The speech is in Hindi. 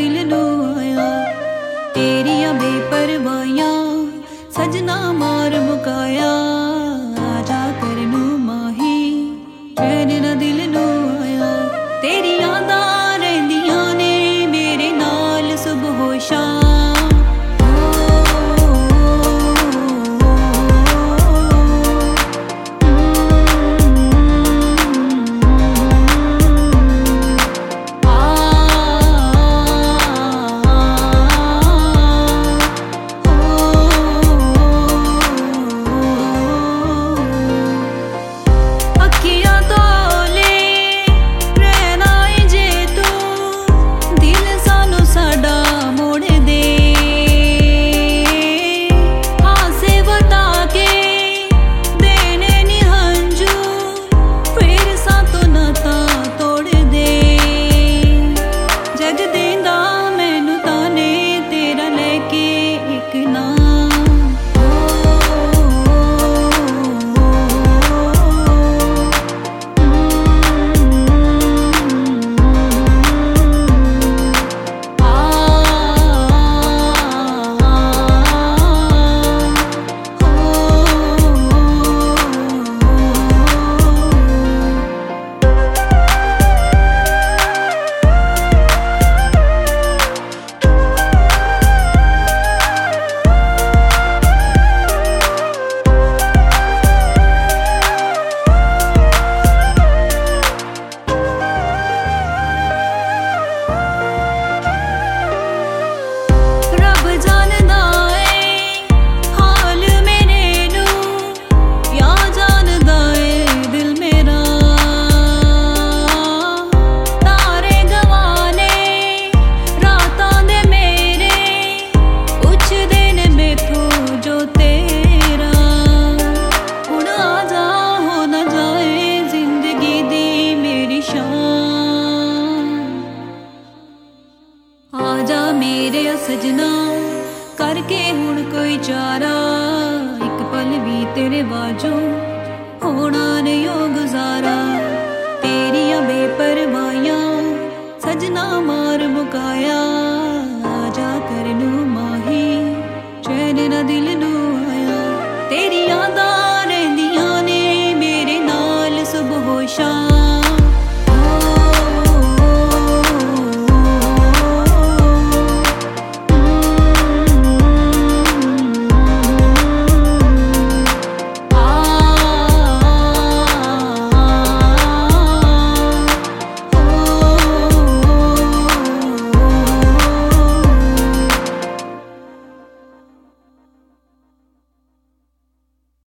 दिल नू आया। तेरिया बेपरवाहियां सजना मार मुकाया। आजा करनू माही चैन ना दिल नू आया। तेरी यादां रहिंदियां ने मेरे नाल सुबह शाम। आजा मेरे सजना करके हुण कोई चारा। एक पल भी तेरे बाजू होना नहीं ओ गुजारा। तेरिया बेपरवाहियां सजना मार मुकाया।